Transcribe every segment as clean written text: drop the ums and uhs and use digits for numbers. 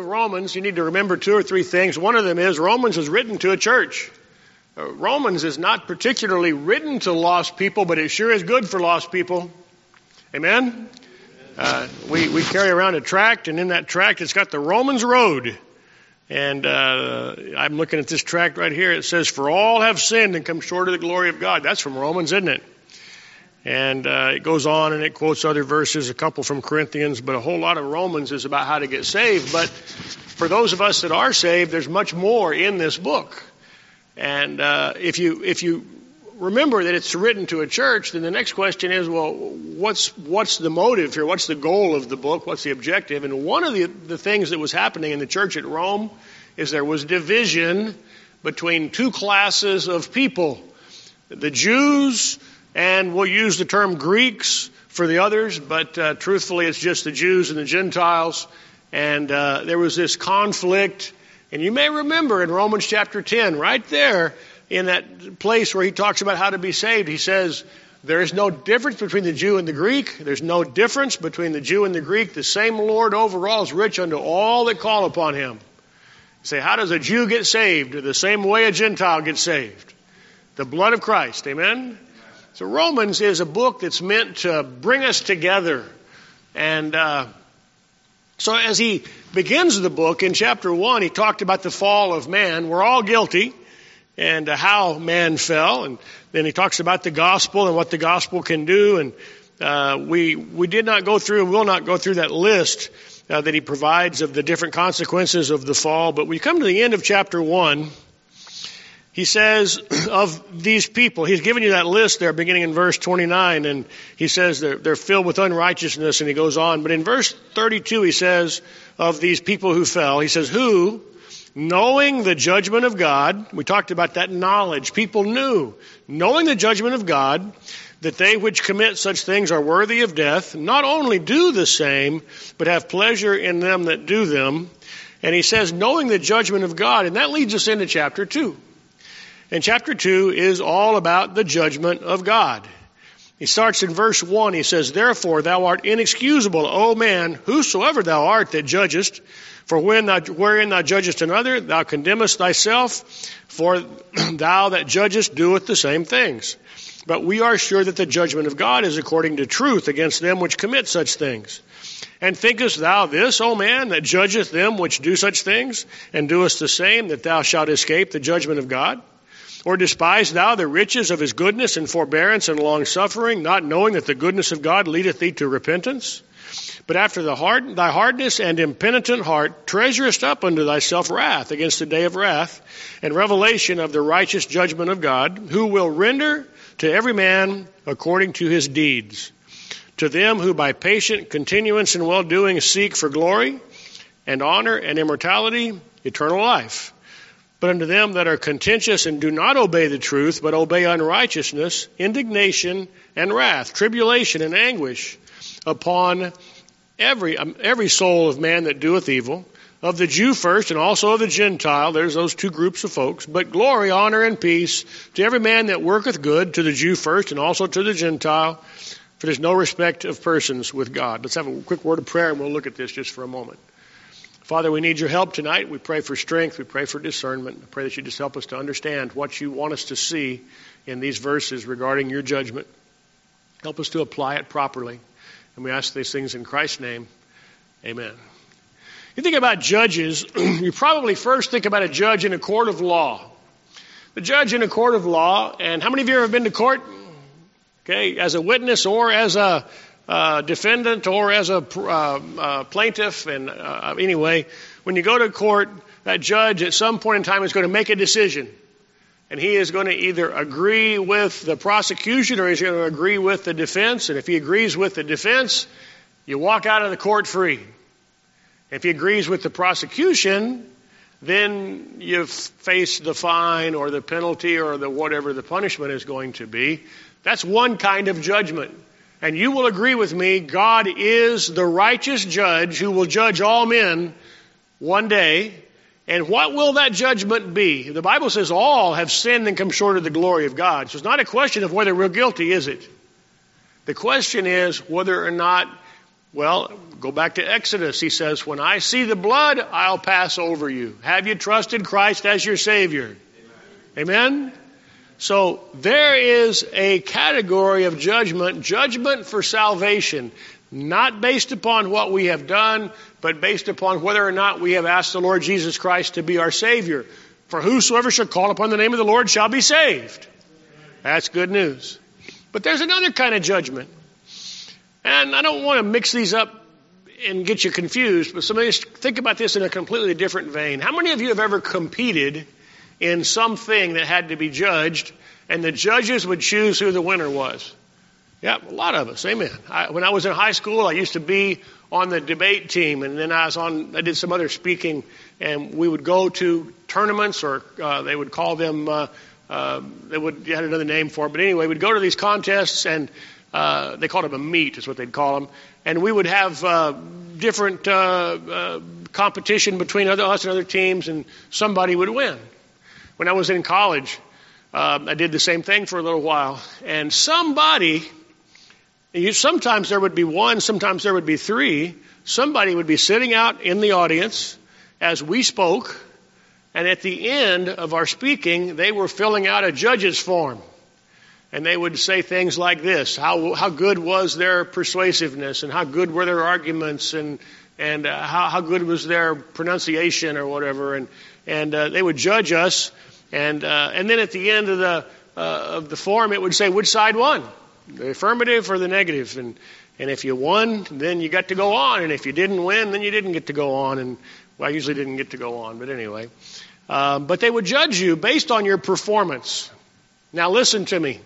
Romans, you need to remember two or three things. One of them is Romans is written to a church. Romans is not particularly written to lost people, but it sure is good for lost people. Amen? We carry around a tract, and in that tract it's got the Romans Road. And I'm looking at this tract right here. It says, "For all have sinned and come short of the glory of God." That's from Romans, isn't it? And it goes on and it quotes other verses, a couple from Corinthians, but a whole lot of Romans is about how to get saved. But for those of us that are saved, there's much more in this book. And if you remember that it's written to a church, then the next question is, well, what's the motive here? What's the goal of the book? What's the objective? And one of the things that was happening in the church at Rome is there was division between two classes of people. The Jews, and we'll use the term Greeks for the others, but truthfully it's just the Jews and the Gentiles. And there was this conflict. And you may remember in Romans chapter 10, right there in that place where he talks about how to be saved, he says, there is no difference between the Jew and the Greek. There's no difference between the Jew and the Greek. The same Lord over all is rich unto all that call upon him. You say, how does a Jew get saved? The same way a Gentile gets saved. The blood of Christ. Amen? So Romans is a book that's meant to bring us together. And so as he begins the book in chapter 1, he talked about the fall of man. We're all guilty and how man fell. And then he talks about the gospel and what the gospel can do. And we did not go through and will not go through that list that he provides of the different consequences of the fall. But we come to the end of chapter 1. He says of these people, he's given you that list there beginning in verse 29, and he says they're filled with unrighteousness, and he goes on. But in verse 32 he says of these people who fell, he says, who, knowing the judgment of God, we talked about that knowledge, people knew, knowing the judgment of God, that they which commit such things are worthy of death, not only do the same, but have pleasure in them that do them. And he says, knowing the judgment of God, and that leads us into chapter 2. And chapter 2 is all about the judgment of God. He starts in verse 1. He says, therefore thou art inexcusable, O man, whosoever thou art that judgest. For wherein thou judgest another, thou condemnest thyself. For thou that judgest doeth the same things. But we are sure that the judgment of God is according to truth against them which commit such things. And thinkest thou this, O man, that judgeth them which do such things, and doest the same, that thou shalt escape the judgment of God? Or despise thou the riches of his goodness and forbearance and longsuffering, not knowing that the goodness of God leadeth thee to repentance? But after thy hardness and impenitent heart treasurest up unto thyself wrath against the day of wrath, and revelation of the righteous judgment of God, who will render to every man according to his deeds. To them who by patient continuance in well-doing seek for glory and honor and immortality, eternal life. But unto them that are contentious and do not obey the truth, but obey unrighteousness, indignation and wrath, tribulation and anguish upon every soul of man that doeth evil, of the Jew first and also of the Gentile. There's those two groups of folks. But glory, honor, and peace to every man that worketh good, to the Jew first and also to the Gentile. For there's no respect of persons with God. Let's have a quick word of prayer and we'll look at this just for a moment. Father, we need your help tonight. We pray for strength. We pray for discernment. I pray that you just help us to understand what you want us to see in these verses regarding your judgment. Help us to apply it properly. And we ask these things in Christ's name. Amen. You think about judges, you probably first think about a judge in a court of law. The judge in a court of law, and how many of you have been to court? Okay, as a witness or as a defendant or as a plaintiff. And anyway, when you go to court, that judge at some point in time is going to make a decision. And he is going to either agree with the prosecution or he's going to agree with the defense. And if he agrees with the defense, you walk out of the court free. If he agrees with the prosecution, then you face the fine or the penalty or the whatever the punishment is going to be. That's one kind of judgment. And you will agree with me, God is the righteous judge who will judge all men one day. And what will that judgment be? The Bible says all have sinned and come short of the glory of God. So it's not a question of whether we're guilty, is it? The question is whether or not Well, go back to Exodus. He says, when I see the blood, I'll pass over you. Have you trusted Christ as your Savior? Amen? So there is a category of judgment for salvation, not based upon what we have done, but based upon whether or not we have asked the Lord Jesus Christ to be our Savior. For whosoever shall call upon the name of the Lord shall be saved. That's good news. But there's another kind of judgment. And I don't want to mix these up and get you confused, but somebody think about this in a completely different vein. How many of you have ever competed in something that had to be judged, and the judges would choose who the winner was? Yeah, a lot of us. Amen. When I was in high school, I used to be on the debate team, and then I did some other speaking, and we would go to tournaments, or they would call them, they had another name for it, but anyway, we'd go to these contests, and they called them a meet, is what they'd call them, and we would have different competition between us and other teams, and somebody would win. When I was in college, I did the same thing for a little while. And sometimes there would be one, sometimes there would be three. Somebody would be sitting out in the audience as we spoke. And at the end of our speaking, they were filling out a judge's form. And they would say things like this: how good was their persuasiveness, and how good were their arguments, and how good was their pronunciation or whatever. And they would judge us. And then at the end of the form, it would say which side won, the affirmative or the negative. And if you won, then you got to go on. And if you didn't win, then you didn't get to go on. And well, I usually didn't get to go on, but anyway. But they would judge you based on your performance. Now listen to me.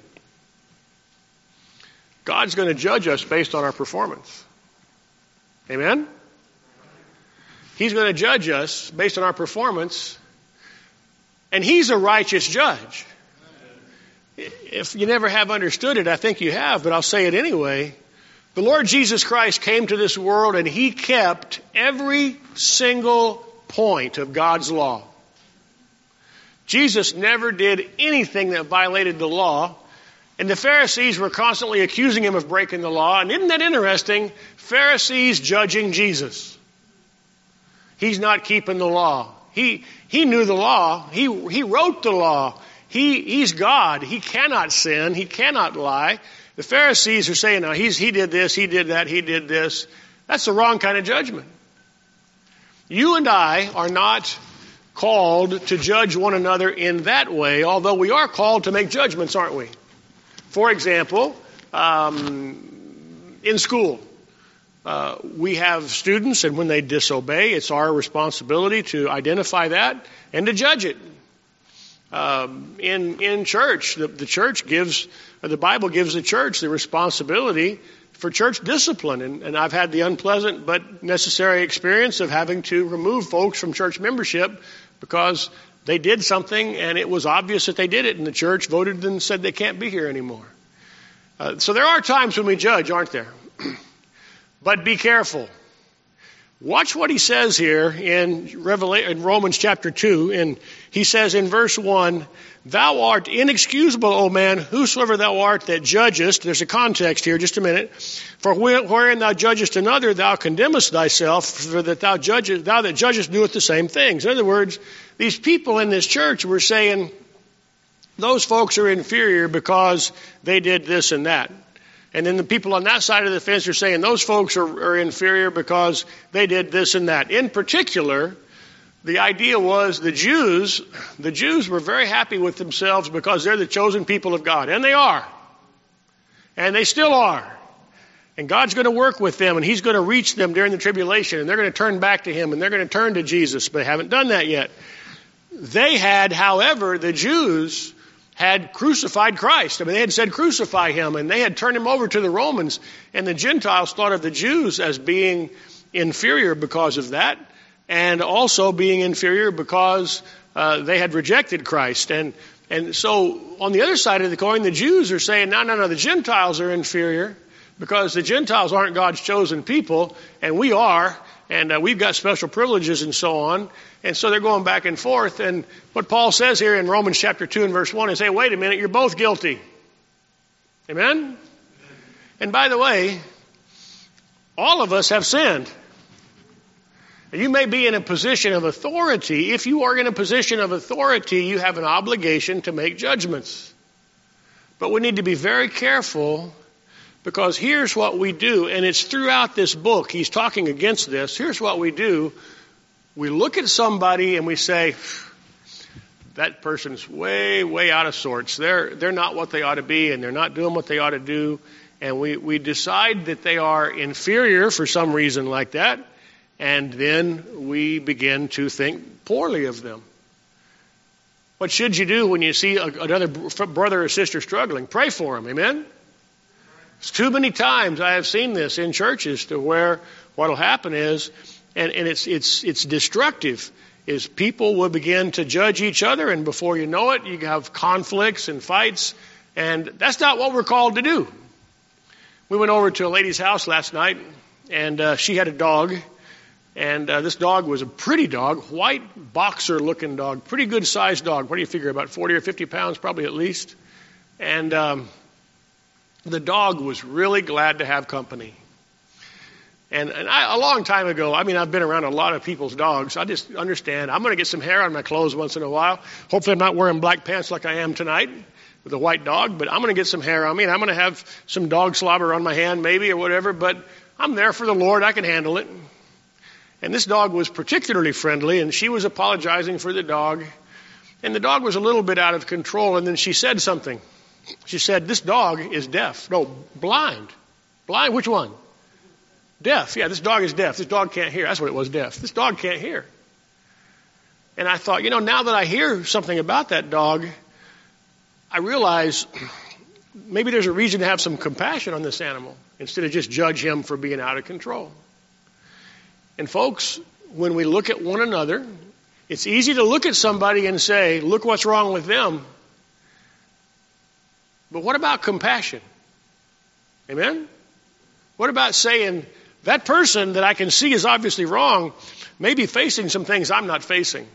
God's going to judge us based on our performance. Amen? He's going to judge us based on our performance. And He's a righteous judge. If you never have understood it, I think you have, but I'll say it anyway. The Lord Jesus Christ came to this world and He kept every single point of God's law. Jesus never did anything that violated the law. And the Pharisees were constantly accusing Him of breaking the law. And isn't that interesting? Pharisees judging Jesus. He's not keeping the law. He knew the law. He wrote the law. He's God. He cannot sin. He cannot lie. The Pharisees are saying, no, he did this, he did that, he did this. That's the wrong kind of judgment. You and I are not called to judge one another in that way, although we are called to make judgments, aren't we? For example, in school, we have students, and when they disobey, it's our responsibility to identify that and to judge it. In church, the Bible gives the church the responsibility for church discipline. And I've had the unpleasant but necessary experience of having to remove folks from church membership because they did something and it was obvious that they did it, and the church voted and said they can't be here anymore. So there are times when we judge, aren't there? But be careful. Watch what he says here in Romans chapter 2. And he says in verse 1, "Thou art inexcusable, O man, whosoever thou art that judgest." There's a context here, just a minute. "For wherein thou judgest another, thou condemnest thyself, for that thou that judgest doeth the same things." In other words, these people in this church were saying, those folks are inferior because they did this and that. And then the people on that side of the fence are saying those folks are inferior because they did this and that. In particular, the idea was the Jews were very happy with themselves because they're the chosen people of God. And they are. And they still are. And God's going to work with them, and He's going to reach them during the tribulation, and they're going to turn back to Him, and they're going to turn to Jesus, but they haven't done that yet. The Jews had crucified Christ. I mean, they had said crucify Him, and they had turned Him over to the Romans, and the Gentiles thought of the Jews as being inferior because of that, and also being inferior because they had rejected Christ. And so on the other side of the coin, the Jews are saying, no, the Gentiles are inferior because the Gentiles aren't God's chosen people, and we are, and we've got special privileges and so on. And so they're going back and forth. And what Paul says here in Romans chapter 2 and verse 1 is, hey, wait a minute, you're both guilty. Amen? And by the way, All of us have sinned. You may be in a position of authority. If you are in a position of authority, you have an obligation to make judgments. But we need to be very careful, because here's what we do, and it's throughout this book. He's talking against this. Here's what we do. We look at somebody and we say, that person's way, way out of sorts. They're not what they ought to be, and they're not doing what they ought to do. And we decide that they are inferior for some reason like that. And then we begin to think poorly of them. What should you do when you see another brother or sister struggling? Pray for them, amen? It's too many times I have seen this in churches to where what will happen is, and it's destructive, is people will begin to judge each other, and before you know it, you have conflicts and fights, and that's not what we're called to do. We went over to a lady's house last night, and she had a dog. And this dog was a pretty dog, white boxer-looking dog, pretty good-sized dog. What do you figure, about 40 or 50 pounds probably at least? And the dog was really glad to have company. And a long time ago, I've been around a lot of people's dogs. I just understand. I'm going to get some hair on my clothes once in a while. Hopefully I'm not wearing black pants like I am tonight with a white dog, but I'm going to get some hair on me, and I'm going to have some dog slobber on my hand maybe or whatever, but I'm there for the Lord. I can handle it. And this dog was particularly friendly, and she was apologizing for the dog. And the dog was a little bit out of control, and then she said something. She said, this dog is deaf. No, blind. Blind? Which one? Deaf. Yeah, this dog is deaf. This dog can't hear. That's what it was, deaf. This dog can't hear. And I thought, now that I hear something about that dog, I realize maybe there's a reason to have some compassion on this animal instead of just judge him for being out of control. And folks, when we look at one another, it's easy to look at somebody and say, look what's wrong with them. But what about compassion? Amen? What about saying, that person that I can see is obviously wrong may be facing some things I'm not facing.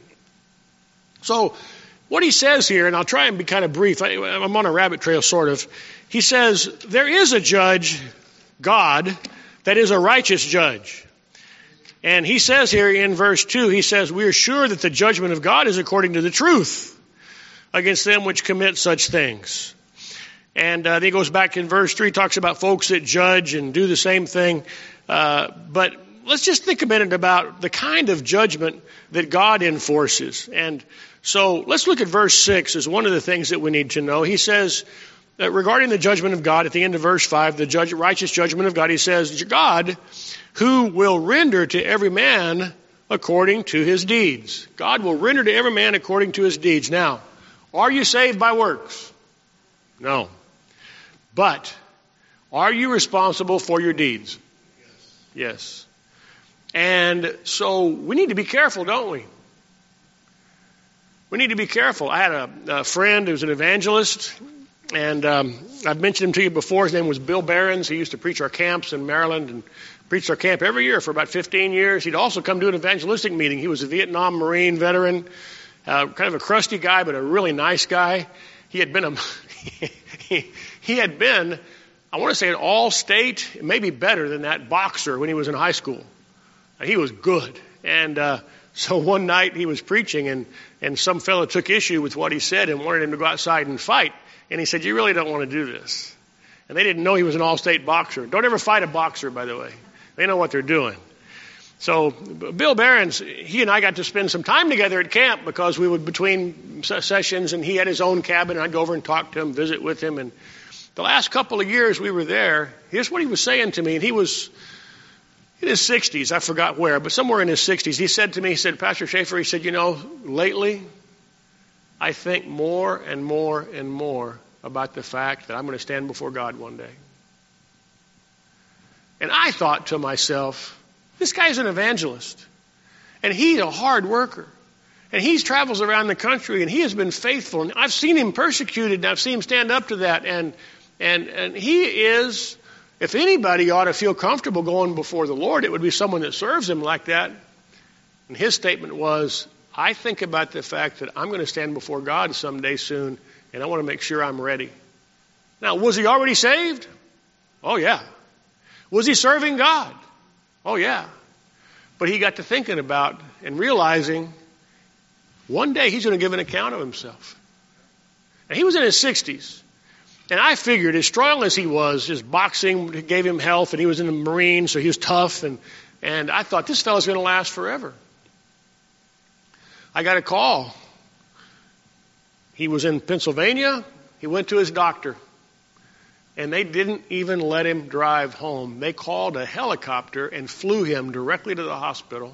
So what he says here, and I'll try and be kind of brief. I'm on a rabbit trail, sort of. He says, there is a judge, God, that is a righteous judge. And he says here in verse 2, he says, we are sure that the judgment of God is according to the truth against them which commit such things. And then he goes back in verse 3, talks about folks that judge and do the same thing. But let's just think a minute about the kind of judgment that God enforces. And so let's look at verse 6 as one of the things that we need to know. He says, regarding the judgment of God, at the end of verse 5, the righteous judgment of God, he says, God, who will render to every man according to his deeds. God will render to every man according to his deeds. Now, are you saved by works? No. But are you responsible for your deeds? Yes. And so we need to be careful, don't we? We need to be careful. I had a friend who's an evangelist, and I've mentioned him to you before. His name was Bill Behrens. He used to preach our camps in Maryland and preached our camp every year for about 15 years. He'd also come to an evangelistic meeting. He was a Vietnam Marine veteran, kind of a crusty guy, but a really nice guy. He had been he had been, I want to say, an all-state, maybe better than that, boxer when he was in high school. He was good. And so one night he was preaching, and some fellow took issue with what he said and wanted him to go outside and fight. And he said, you really don't want to do this. And they didn't know he was an all-state boxer. Don't ever fight a boxer, by the way. They know what they're doing. So Bill Behrens, he and I got to spend some time together at camp because we would between sessions, and he had his own cabin. I'd go over and talk to him, visit with him. And the last couple of years we were there, here's what he was saying to me. And he was in his 60s. I forgot where, but somewhere in his 60s. He said to me, he said, Pastor Schaefer, he said, lately I think more and more and more about the fact that I'm going to stand before God one day. And I thought to myself, this guy's an evangelist, and he's a hard worker, and he travels around the country, and he has been faithful, and I've seen him persecuted, and I've seen him stand up to that, and he is, if anybody ought to feel comfortable going before the Lord, it would be someone that serves him like that. And his statement was, I think about the fact that I'm going to stand before God someday soon, and I want to make sure I'm ready. Now, was he already saved? Oh, yeah. Was he serving God? Oh, yeah. But he got to thinking about and realizing one day he's going to give an account of himself. And he was in his 60s. And I figured, as strong as he was, his boxing gave him health, and he was in the Marines, so he was tough. And I thought, this fellow's going to last forever. I got a call. He was in Pennsylvania. He went to his doctor. And they didn't even let him drive home. They called a helicopter and flew him directly to the hospital.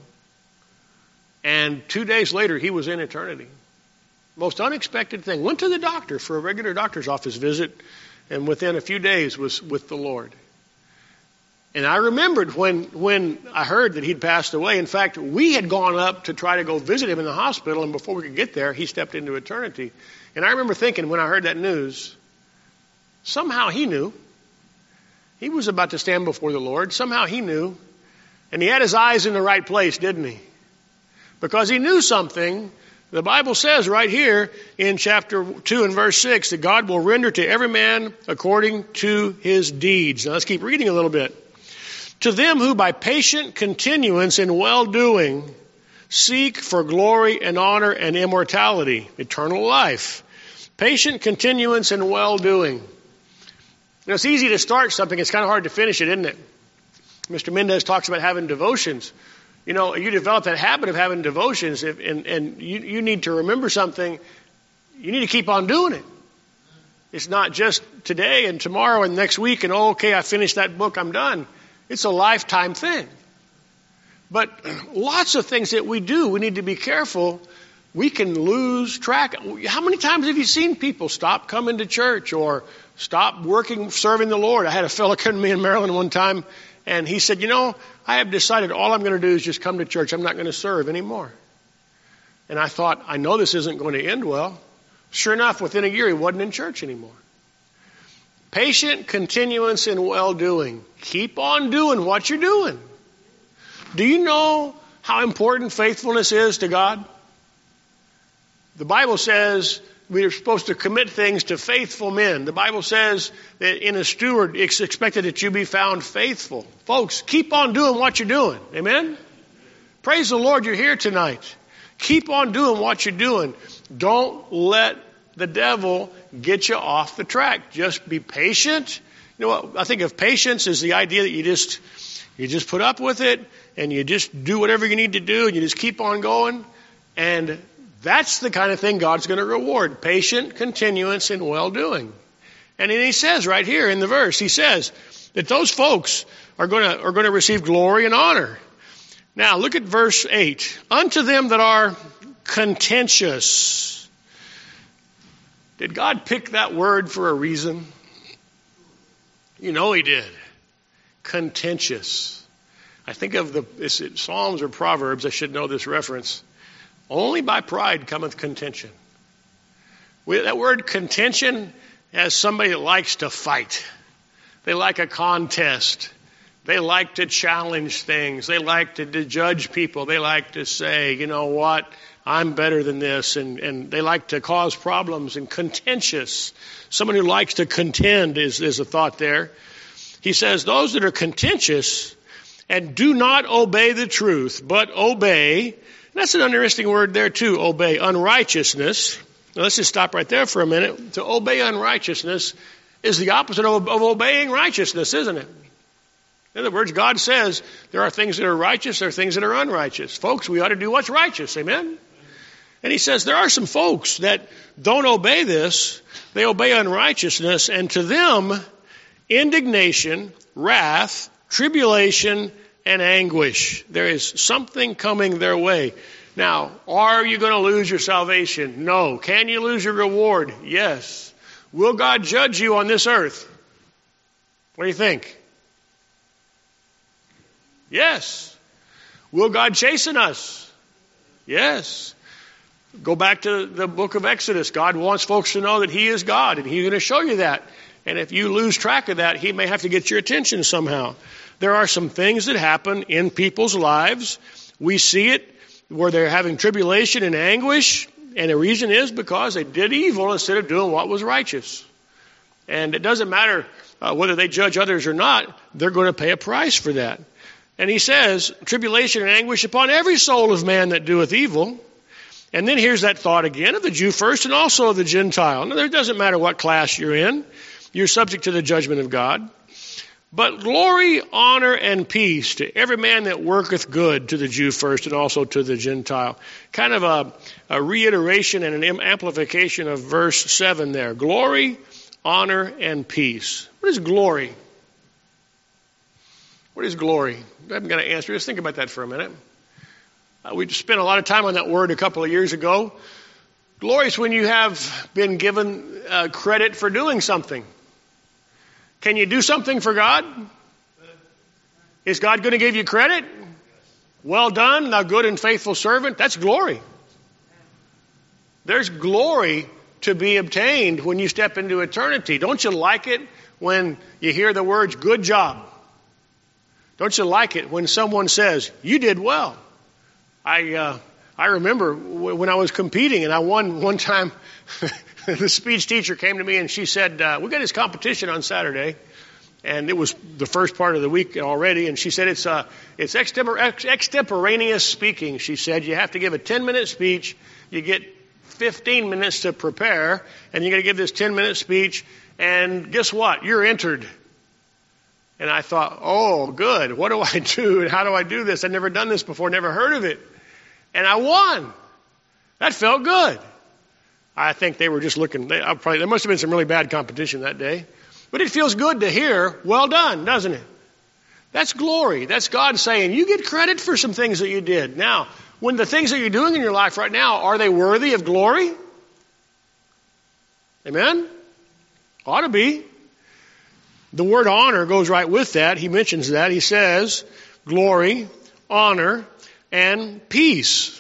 And 2 days later, he was in eternity. Most unexpected thing. Went to the doctor for a regular doctor's office visit, and within a few days was with the Lord. And I remembered when I heard that he'd passed away. In fact, we had gone up to try to go visit him in the hospital, and before we could get there, he stepped into eternity. And I remember thinking, when I heard that news, somehow he knew. He was about to stand before the Lord. Somehow he knew. And he had his eyes in the right place, didn't he? Because he knew something. The Bible says right here in chapter 2 and verse 6 that God will render to every man according to his deeds. Now let's keep reading a little bit. To them who by patient continuance in well-doing seek for glory and honor and immortality, eternal life. Patient continuance in well-doing. It's easy to start something. It's kind of hard to finish it, isn't it? Mr. Mendez talks about having devotions. You develop that habit of having devotions, and you need to remember something. You need to keep on doing it. It's not just today and tomorrow and next week and, okay, I finished that book, I'm done. It's a lifetime thing. But lots of things that we do, we need to be careful. We can lose track. How many times have you seen people stop coming to church or stop working, serving the Lord? I had a fellow come to me in Maryland one time, and he said, I have decided all I'm going to do is just come to church. I'm not going to serve anymore. And I thought, I know this isn't going to end well. Sure enough, within a year, he wasn't in church anymore. Patient continuance in well-doing. Keep on doing what you're doing. Do you know how important faithfulness is to God? The Bible says we are supposed to commit things to faithful men. The Bible says that in a steward, it's expected that you be found faithful. Folks, keep on doing what you're doing. Amen? Praise the Lord you're here tonight. Keep on doing what you're doing. Don't let the devil get you off the track. Just be patient. You know what? I think of patience as the idea that you just put up with it and you just do whatever you need to do and you just keep on going. And that's the kind of thing God's going to reward. Patient continuance in well-doing. And then he says right here in the verse, he says that those folks are going to receive glory and honor. Now look at verse 8. Unto them that are contentious. Did God pick that word for a reason? You know he did. Contentious. I think of is it Psalms or Proverbs? I should know this reference. Only by pride cometh contention. That word contention as somebody that likes to fight. They like a contest. They like to challenge things. They like to judge people. They like to say, you know what, I'm better than this. And they like to cause problems and contentious. Someone who likes to contend is a thought there. He says, those that are contentious and do not obey the truth, but obey. That's an interesting word there too, obey unrighteousness. Now let's just stop right there for a minute. To obey unrighteousness is the opposite of obeying righteousness, isn't it? In other words, God says there are things that are righteous, there are things that are unrighteous. Folks, we ought to do what's righteous, amen? And he says there are some folks that don't obey this. They obey unrighteousness, and to them, indignation, wrath, tribulation, and anguish. There is something coming their way. Now, are you going to lose your salvation? No. Can you lose your reward? Yes. Will God judge you on this earth? What do you think? Yes. Will God chasten us? Yes. Go back to the book of Exodus. God wants folks to know that He is God, and He's going to show you that. And if you lose track of that, He may have to get your attention somehow. There are some things that happen in people's lives. We see it where they're having tribulation and anguish, and the reason is because they did evil instead of doing what was righteous. And it doesn't matter whether they judge others or not, they're going to pay a price for that. And he says, tribulation and anguish upon every soul of man that doeth evil. And then here's that thought again of the Jew first and also of the Gentile. Now, it doesn't matter what class you're in. You're subject to the judgment of God. But glory, honor, and peace to every man that worketh good, to the Jew first and also to the Gentile. Kind of a reiteration and an amplification of verse 7 there. Glory, honor, and peace. What is glory? What is glory? I'm going to answer. Just think about that for a minute. We spent a lot of time on that word a couple of years ago. Glory is when you have been given credit for doing something. Can you do something for God? Is God going to give you credit? Well done, thou good and faithful servant. That's glory. There's glory to be obtained when you step into eternity. Don't you like it when you hear the words, good job? Don't you like it when someone says, you did well? I remember when I was competing and I won one time, the speech teacher came to me and she said, we got this competition on Saturday. And it was the first part of the week already. And she said, it's extemporaneous speaking. She said, you have to give a 10-minute speech. You get 15 minutes to prepare. And you're going to give this 10-minute speech. And guess what? You're entered. And I thought, oh, good. What do I do? And how do I do this? I've never done this before, never heard of it. And I won. That felt good. I think they were just looking. There must have been some really bad competition that day. But it feels good to hear, well done, doesn't it? That's glory. That's God saying, you get credit for some things that you did. Now, when the things that you're doing in your life right now, are they worthy of glory? Amen? Ought to be. The word honor goes right with that. He mentions that. He says, glory, honor, and peace.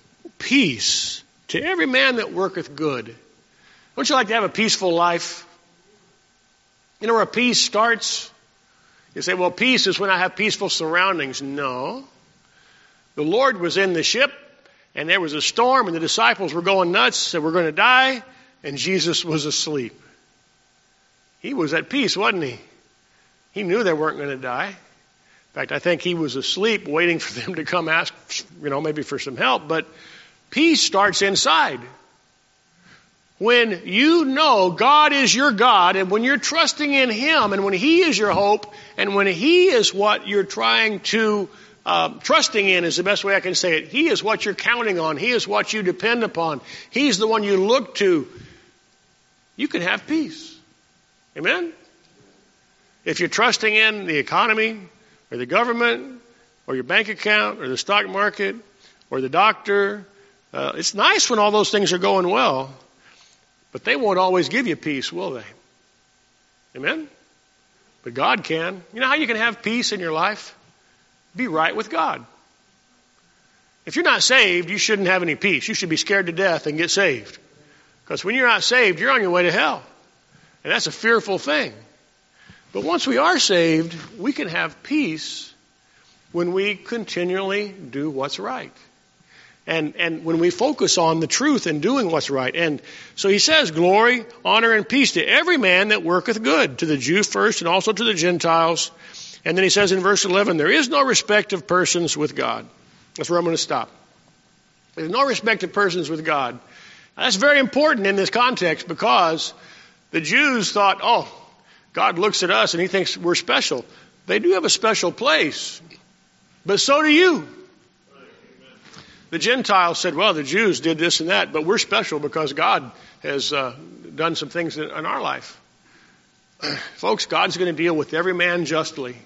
Peace to every man that worketh good. Don't you like to have a peaceful life? You know where peace starts? You say, well, peace is when I have peaceful surroundings. No. The Lord was in the ship, and there was a storm, and the disciples were going nuts, said we're going to die, and Jesus was asleep. He was at peace, wasn't he? He knew they weren't going to die. In fact, I think he was asleep waiting for them to come ask, maybe for some help. But peace starts inside. When you know God is your God, and when you're trusting in Him, and when He is your hope, and when He is what you're trying to, trusting in is the best way I can say it. He is what you're counting on. He is what you depend upon. He's the one you look to. You can have peace. Amen? If you're trusting in the economy, or the government, or your bank account, or the stock market, or the doctor, it's nice when all those things are going well. But they won't always give you peace, will they? Amen? But God can. You know how you can have peace in your life? Be right with God. If you're not saved, you shouldn't have any peace. You should be scared to death and get saved. Because when you're not saved, you're on your way to hell. And that's a fearful thing. But once we are saved, we can have peace when we continually do what's right. And when we focus on the truth and doing what's right. And so he says, glory, honor, and peace to every man that worketh good, to the Jew first and also to the Gentiles. And then he says in verse 11, there is no respect of persons with God. That's where I'm going to stop. There's no respect of persons with God. Now, that's very important in this context because the Jews thought, oh, God looks at us and He thinks we're special. They do have a special place, but so do you. The Gentiles said, well, the Jews did this and that, but we're special because God has done some things in our life. Folks, God's going to deal with every man justly.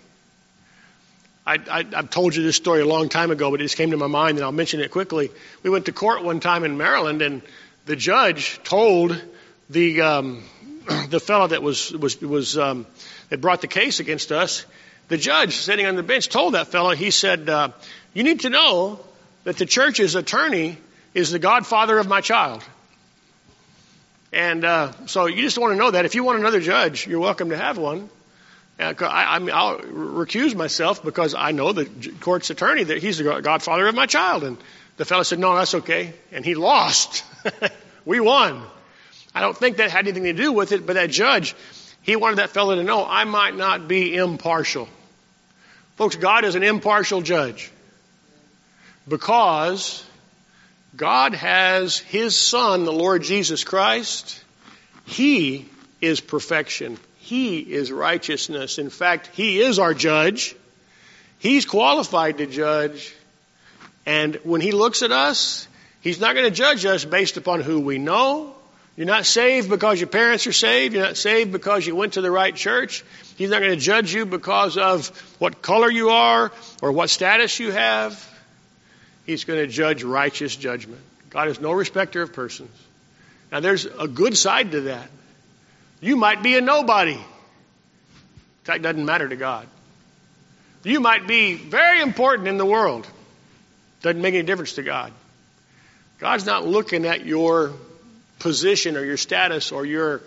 I've told you this story a long time ago, but it just came to my mind, and I'll mention it quickly. We went to court one time in Maryland, and the judge told the fellow that that brought the case against us. The judge sitting on the bench told that fellow, he said, you need to know that the church's attorney is the godfather of my child. And so you just want to know that. If you want another judge, you're welcome to have one. I'll recuse myself because I know the court's attorney that he's the godfather of my child. And the fellow said, no, that's okay. And he lost. We won. I don't think that had anything to do with it, but that judge, he wanted that fellow to know I might not be impartial. Folks, God is an impartial judge because God has His Son, the Lord Jesus Christ. He is perfection. He is righteousness. In fact, He is our judge. He's qualified to judge. And when He looks at us, He's not going to judge us based upon who we know. You're not saved because your parents are saved. You're not saved because you went to the right church. He's not going to judge you because of what color you are or what status you have. He's going to judge righteous judgment. God is no respecter of persons. Now, there's a good side to that. You might be a nobody. That doesn't matter to God. You might be very important in the world. Doesn't make any difference to God. God's not looking at your position or your status or your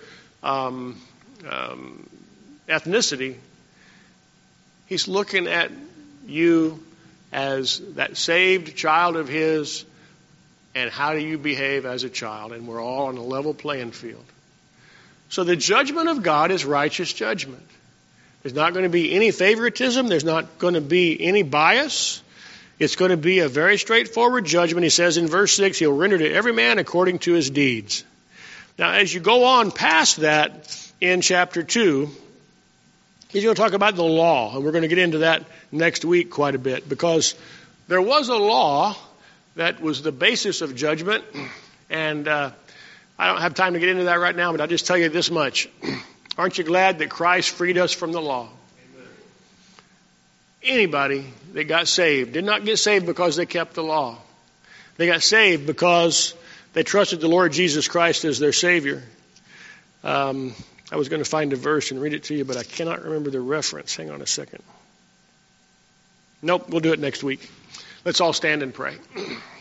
ethnicity. He's looking at you as that saved child of His, and how do you behave as a child? And we're all on a level playing field. So the judgment of God is righteous judgment. There's not going to be any favoritism. There's not going to be any bias. It's going to be a very straightforward judgment. He says in verse 6, He'll render to every man according to his deeds. Now, as you go on past that in chapter 2, He's going to talk about the law. And we're going to get into that next week quite a bit, because there was a law that was the basis of judgment. And I don't have time to get into that right now, but I'll just tell you this much. Aren't you glad that Christ freed us from the law? Anybody that got saved did not get saved because they kept the law. They got saved because they trusted the Lord Jesus Christ as their Savior. I was going to find a verse and read it to you, but I cannot remember the reference. Hang on a second. Nope, we'll do it next week. Let's all stand and pray.